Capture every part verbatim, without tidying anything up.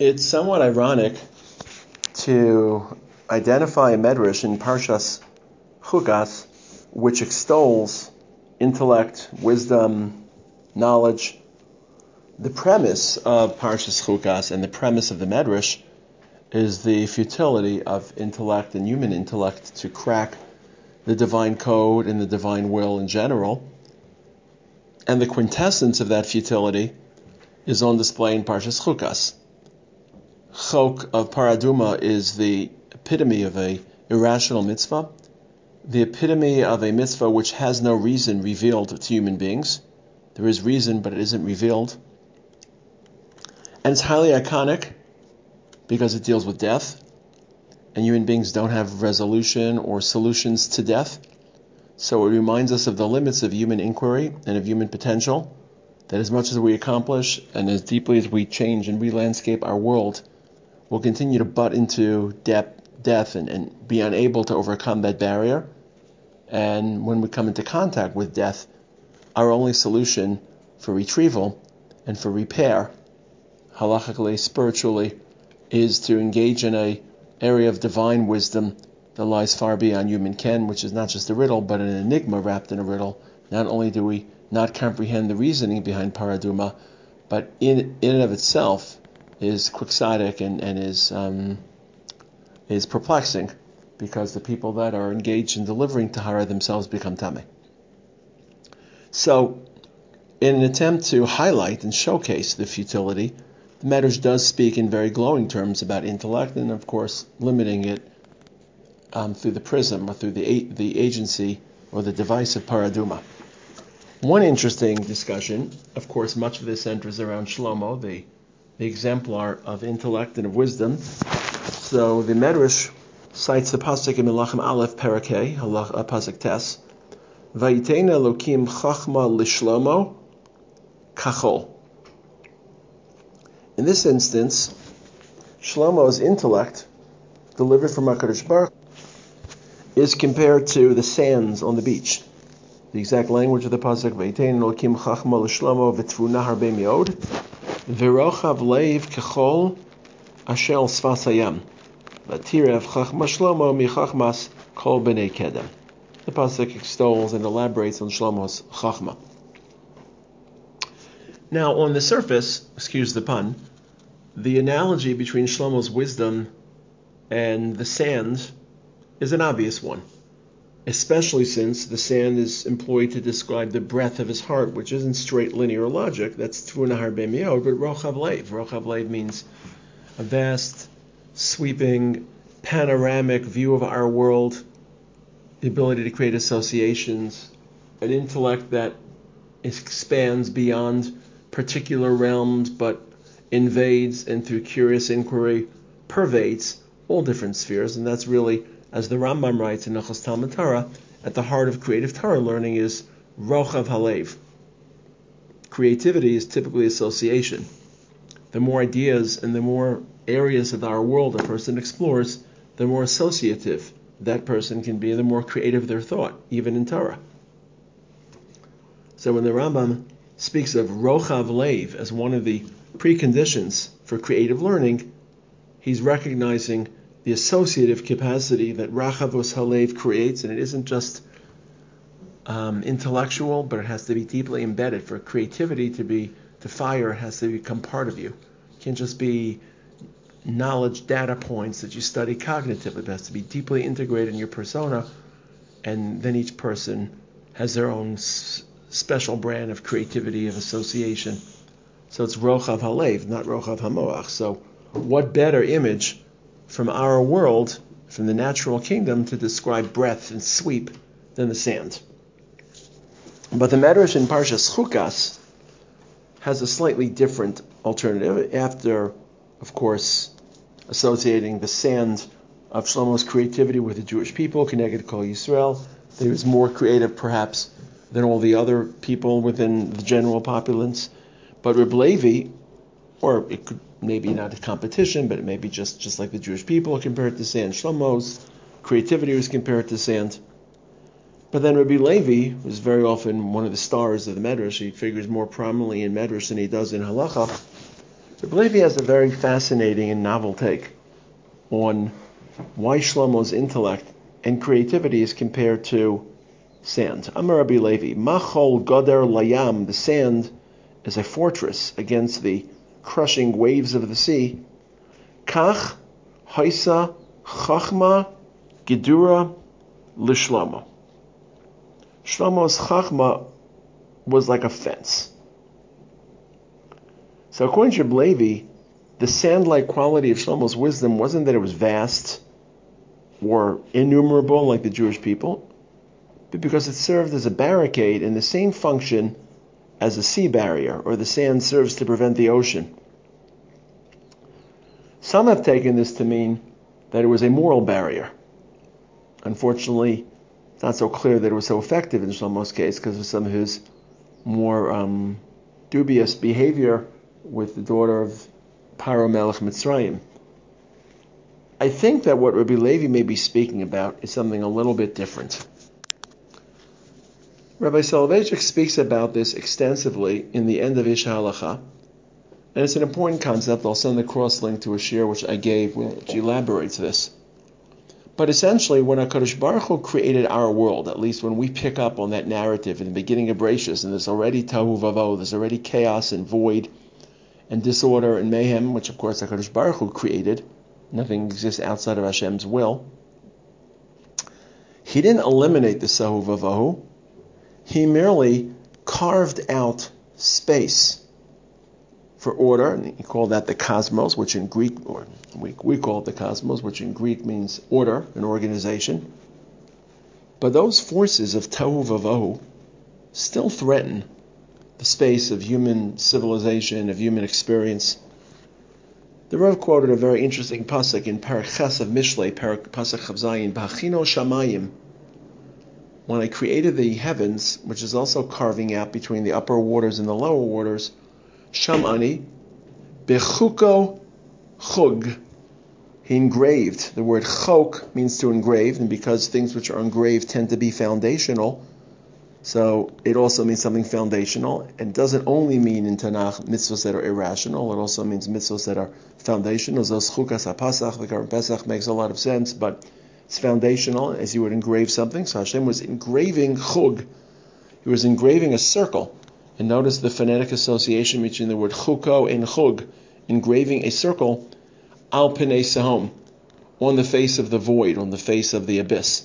It's somewhat ironic to identify a medrash in Parshas Chukas which extols intellect, wisdom, knowledge. The premise of Parshas Chukas and the premise of the medrash is the futility of intellect and human intellect to crack the divine code and the divine will in general. And the quintessence of that futility is on display in Parshas Chukas. Chok of Paraduma is the epitome of a irrational mitzvah, the epitome of a mitzvah which has no reason revealed to human beings. There is reason, but it isn't revealed. And it's highly iconic because it deals with death, and human beings don't have resolution or solutions to death. So it reminds us of the limits of human inquiry and of human potential, that as much as we accomplish and as deeply as we change and re-landscape our world, we'll continue to butt into de- death and, and be unable to overcome that barrier. And when we come into contact with death, our only solution for retrieval and for repair, halachically, spiritually, is to engage in a area of divine wisdom that lies far beyond human ken, which is not just a riddle, but an enigma wrapped in a riddle. Not only do we not comprehend the reasoning behind Paraduma, but in, in and of itself is quixotic and, and is um, is perplexing, because the people that are engaged in delivering Tahara themselves become Tameh. So, in an attempt to highlight and showcase the futility, the Medrash does speak in very glowing terms about intellect, and of course limiting it um, through the prism or through the the agency or the device of Paraduma. One interesting discussion, of course, much of this centers around Shlomo, the the exemplar of intellect and of wisdom. So the Medrash cites the pasuk in Melachim Aleph Parakeh, uh, pasuk Tes, Vayitein Elokim Chachma Lishlomo Kachol. In this instance, Shlomo's intellect, delivered from HaKadosh Baruch, is compared to the sands on the beach. The exact language of the pasuk, Vayitein Elokim Chachma Lishlomo V'Tvuna Harbe Meod, V'rochav Leiv Kachol Asher Sfas Hayam, V'tirev Chachma Shlomo Michachmas Kol B'nei Kedem. The pasuk extols and elaborates on Shlomo's Chachma. Now, on the surface, excuse the pun, the analogy between Shlomo's wisdom and the sand is an obvious one, especially since the sand is employed to describe the breadth of his heart, which isn't straight linear logic. That's Tvuna Harbe Meod, but Rochav Leiv. Rochav Leiv means a vast, sweeping, panoramic view of our world, the ability to create associations, an intellect that expands beyond particular realms, but invades and through curious inquiry pervades all different spheres. And that's really, as the Rambam writes in Nachos Talmud Torah, at the heart of creative Torah learning is Rochav Halev. Creativity is typically association. The more ideas and the more areas of our world a person explores, the more associative that person can be, the more creative their thought, even in Torah. So when the Rambam speaks of Rochav Leiv as one of the preconditions for creative learning, he's recognizing the associative capacity that Rachavos Halev creates, and it isn't just um, intellectual, but it has to be deeply embedded. For creativity to be to fire, it has to become part of you. It can't just be knowledge data points that you study cognitively. It has to be deeply integrated in your persona, and then each person has their own s- special brand of creativity, of association. So it's Rochav Halev, not Rochav Hamoach. So what better image from our world, from the natural kingdom, to describe breadth and sweep than the sand? But the Medrash in Parshas Chukas has a slightly different alternative. After, of course, associating the sand of Shlomo's creativity with the Jewish people, Keneged Kol Yisrael, he was more creative perhaps than all the other people within the general populace. But Reb Levi, or it could maybe not a competition, but it may be just, just like the Jewish people compared to sand. Shlomo's creativity was compared to sand. But then Rabbi Levi was very often one of the stars of the Medrash. He figures more prominently in Medrash than he does in Halacha. Rebbe Levi has a very fascinating and novel take on why Shlomo's intellect and creativity is compared to sand. Amar Rabbi Levi, Machol Goder Layam, the sand is a fortress against the crushing waves of the sea. Kach Haisa Chachma Gedura Lishlomo. Shlomo's Chachma was like a fence. So according to Rebbe Levi, the sand-like quality of Shlomo's wisdom wasn't that it was vast or innumerable like the Jewish people, but because it served as a barricade in the same function as a sea barrier, or the sand serves to prevent the ocean. Some have taken this to mean that it was a moral barrier. Unfortunately, it's not so clear that it was so effective in Shlomo's case because of some of his more um, dubious behavior with the daughter of Paro Melech Mitzrayim. I think that what Rabbi Levi may be speaking about is something a little bit different. Rabbi Soloveitchik speaks about this extensively in the end of Ish HaHalacha, and it's an important concept. I'll send the cross-link to a shir which I gave, which elaborates this. But essentially, when HaKadosh Baruch Hu created our world, at least when we pick up on that narrative in the beginning of Bereishis, and there's already Tohu Vavohu, there's already chaos and void, and disorder and mayhem, which of course HaKadosh Baruch Hu created. Nothing exists outside of Hashem's will. He didn't eliminate the Tohu Vavohu. He merely carved out space for order, and he called that the cosmos, which in Greek, or we, we call it the cosmos, which in Greek means order and organization. But those forces of Tohu Vavohu still threaten the space of human civilization, of human experience. The Rav quoted a very interesting pasuk in Parak Ches of Mishlei, Parak Pasuk Chav Zayin, B'achino Shamayim. When I created the heavens, which is also carving out between the upper waters and the lower waters, Shamani, Bechuko Chug. He engraved. The word chok means to engrave, and because things which are engraved tend to be foundational, so it also means something foundational. It doesn't only mean in Tanakh mitzvahs that are irrational, it also means mitzvahs that are foundational. Those chukas HaPasach, the Karban Pesach, makes a lot of sense, but it's foundational, as you would engrave something. So Hashem was engraving chug. He was engraving a circle. And notice the phonetic association between the word chuko and chug, engraving a circle, al pnei sehom, on the face of the void, on the face of the abyss.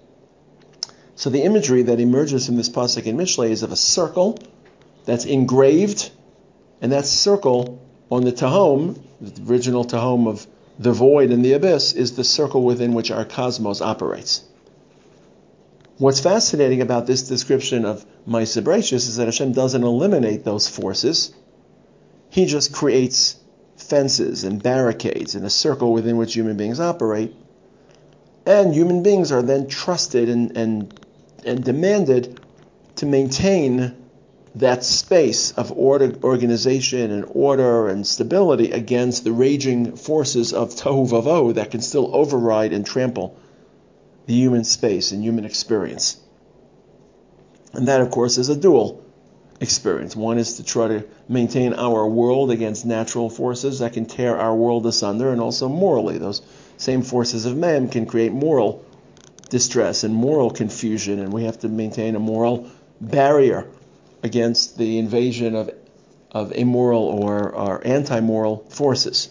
So the imagery that emerges from this pasuk in Mishlei is of a circle that's engraved, and that circle on the tahom, the original tahom of the void and the abyss, is the circle within which our cosmos operates. What's fascinating about this description of Ma'aseh Bereishis is that Hashem doesn't eliminate those forces. He just creates fences and barricades in a circle within which human beings operate. And human beings are then trusted and, and, and demanded to maintain that space of order, organization and order and stability against the raging forces of Tohu Vavohu that can still override and trample the human space and human experience. And that, of course, is a dual experience. One is to try to maintain our world against natural forces that can tear our world asunder, and also morally. Those same forces of man can create moral distress and moral confusion, and we have to maintain a moral barrier against the invasion of, of immoral or, or anti-moral forces.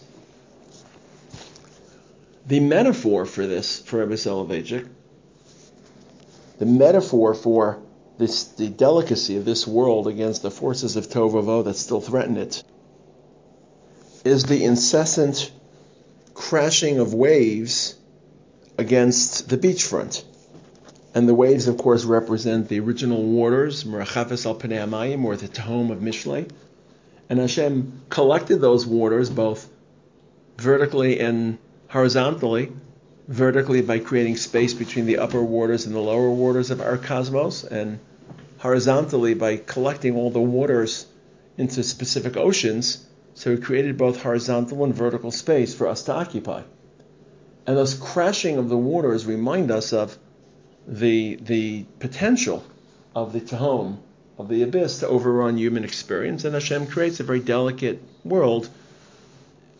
The metaphor for this, for Rebbe Soloveitchik, the metaphor for this, the delicacy of this world against the forces of Tohu Vavohu that still threaten it, is the incessant crashing of waves against the beachfront. And the waves, of course, represent the original waters, Merachafes al Pnei Hamayim, or the Tahom of Mishlei. And Hashem collected those waters both vertically and horizontally, vertically by creating space between the upper waters and the lower waters of our cosmos, and horizontally by collecting all the waters into specific oceans. So he created both horizontal and vertical space for us to occupy. And those crashing of the waters remind us of the the potential of the Tahom, of the abyss, to overrun human experience. And Hashem creates a very delicate world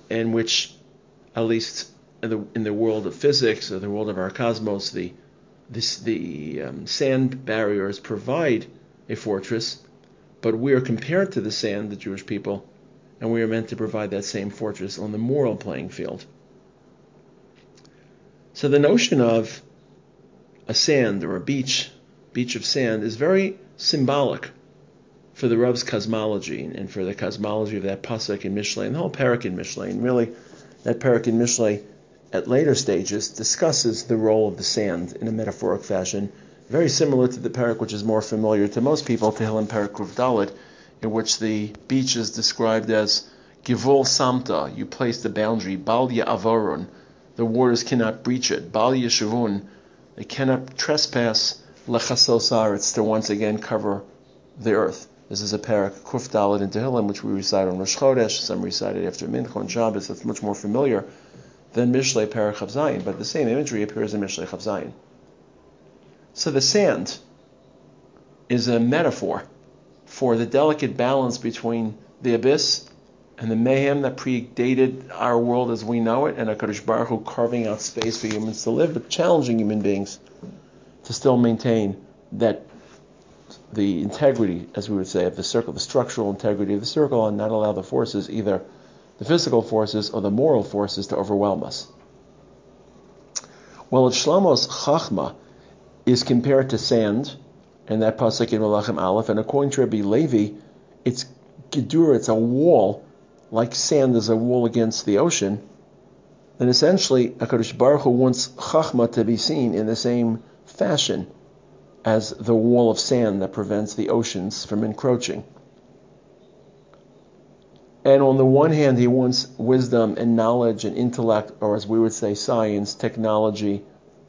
in which, at least in the, in the world of physics or the world of our cosmos, the this, the um, sand barriers provide a fortress, but we are compared to the sand, the Jewish people, and we are meant to provide that same fortress on the moral playing field. So the notion of a sand or a beach, beach of sand, is very symbolic for the Rav's cosmology and for the cosmology of that pasuk in Mishlei and the whole parak in Mishlei. And really, that parak in Mishlei at later stages discusses the role of the sand in a metaphoric fashion, very similar to the parak which is more familiar to most people, Tehillim Parak Kuf Daled, in which the beach is described as Givul Samta, you place the boundary, Bal Ya'avorun, the waters cannot breach it, Bal Yeshuvun, they cannot trespass, Lechasos Aretz, to once again cover the earth. This is a parak Kuf Daled in Tehillim, which we recite on Rosh Chodesh, some recite it after Mincha and Shabbos. That's much more familiar than Mishlei Parak Chav Zayin, but the same imagery appears in Mishlei Chav Zayin. So the sand is a metaphor for the delicate balance between the abyss and the mayhem that predated our world as we know it, and HaKadosh Baruch Hu carving out space for humans to live, but challenging human beings to still maintain that the integrity, as we would say, of the circle, the structural integrity of the circle, and not allow the forces, either the physical forces or the moral forces, to overwhelm us. Well, Shlomo's Chachma is compared to sand, and that pasuk in Melachim Aleph, and according to Rabbi Levi, it's Gedur, it's a wall, like sand is a wall against the ocean. And essentially, HaKadosh Baruch Hu wants Chachma to be seen in the same fashion as the wall of sand that prevents the oceans from encroaching. And on the one hand, he wants wisdom and knowledge and intellect, or as we would say, science, technology,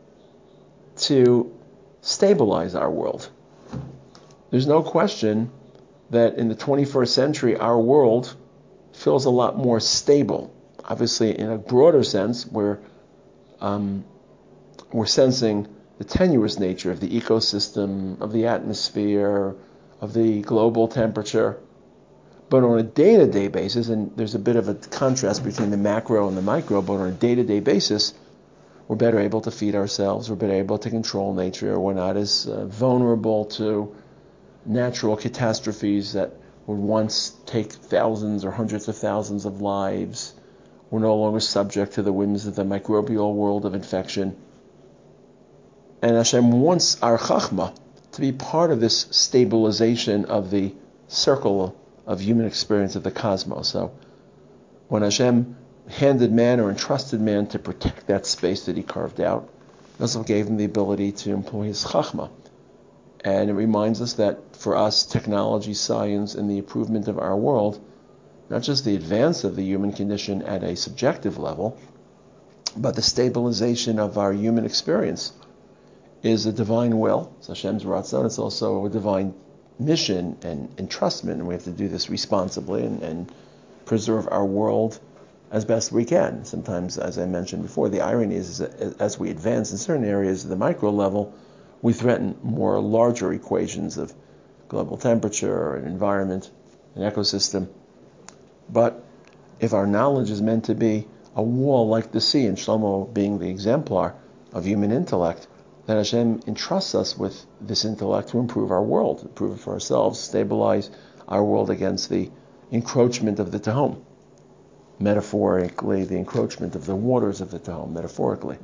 to stabilize our world. There's no question that in the twenty-first century, our world feels a lot more stable. Obviously, in a broader sense, we're, um, we're sensing the tenuous nature of the ecosystem, of the atmosphere, of the global temperature. But on a day-to-day basis, and there's a bit of a contrast between the macro and the micro, but on a day-to-day basis, we're better able to feed ourselves, we're better able to control nature, we're not as uh, vulnerable to natural catastrophes that would once take thousands or hundreds of thousands of lives. We're no longer subject to the whims of the microbial world of infection. And Hashem wants our Chachma to be part of this stabilization of the circle of human experience of the cosmos. So when Hashem handed man or entrusted man to protect that space that he carved out, he also gave him the ability to employ his Chachma. And it reminds us that for us, technology, science, and the improvement of our world, not just the advance of the human condition at a subjective level, but the stabilization of our human experience is a divine will. It's Hashem's Ratzon. It's also a divine mission and entrustment, and we have to do this responsibly and, and preserve our world as best we can. Sometimes, as I mentioned before, the irony is, is that as we advance in certain areas of the micro level, we threaten more larger equations of global temperature and environment and ecosystem. But if our knowledge is meant to be a wall like the sea, and Shlomo being the exemplar of human intellect, then Hashem entrusts us with this intellect to improve our world, improve it for ourselves, stabilize our world against the encroachment of the Tehom. Metaphorically, the encroachment of the waters of the Tehom, metaphorically.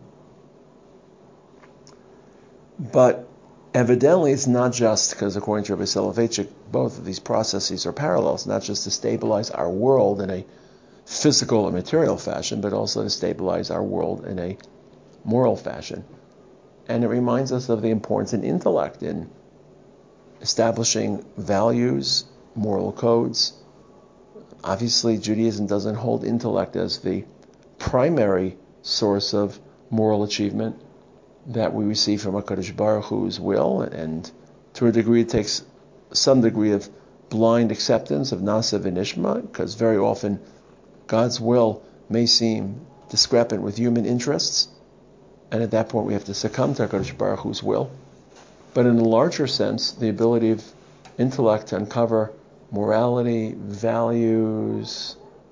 But evidently, it's not just because, according to Rabbi Soloveitchik, both of these processes are parallel. It's not just to stabilize our world in a physical and material fashion, but also to stabilize our world in a moral fashion. And it reminds us of the importance of intellect in establishing values, moral codes. Obviously, Judaism doesn't hold intellect as the primary source of moral achievement that we receive from HaKadosh Baruch Hu's will, and to a degree it takes some degree of blind acceptance of Nasa v'Nishma, because very often God's will may seem discrepant with human interests, and at that point we have to succumb to HaKadosh Baruch Hu's will. But in a larger sense, the ability of intellect to uncover morality, values,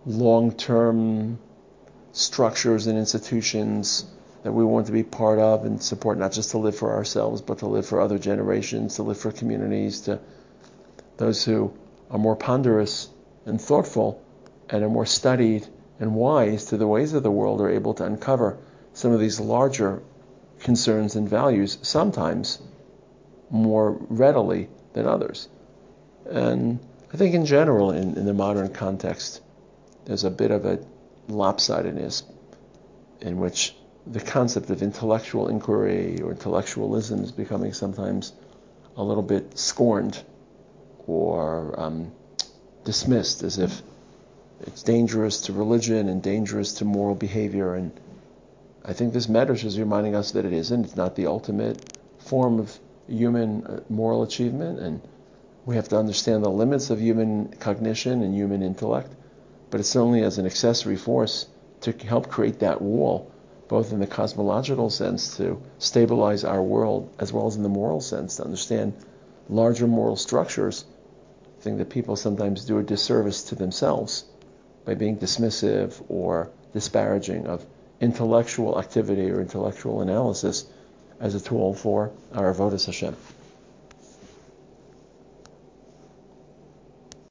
long-term structures and institutions that we want to be part of and support, not just to live for ourselves, but to live for other generations, to live for communities, to those who are more ponderous and thoughtful and are more studied and wise to the ways of the world are able to uncover some of these larger concerns and values, sometimes more readily than others. And I think in general, in, in the modern context, there's a bit of a lopsidedness in which the concept of intellectual inquiry or intellectualism is becoming sometimes a little bit scorned or um, dismissed as if it's dangerous to religion and dangerous to moral behavior. And I think this medrash is reminding us that it isn't. It's not the ultimate form of human uh, moral achievement, and we have to understand the limits of human cognition and human intellect, but it's certainly as an accessory force to help create that wall, both in the cosmological sense to stabilize our world, as well as in the moral sense to understand larger moral structures. I think that people sometimes do a disservice to themselves by being dismissive or disparaging of intellectual activity or intellectual analysis as a tool for our avodas Hashem.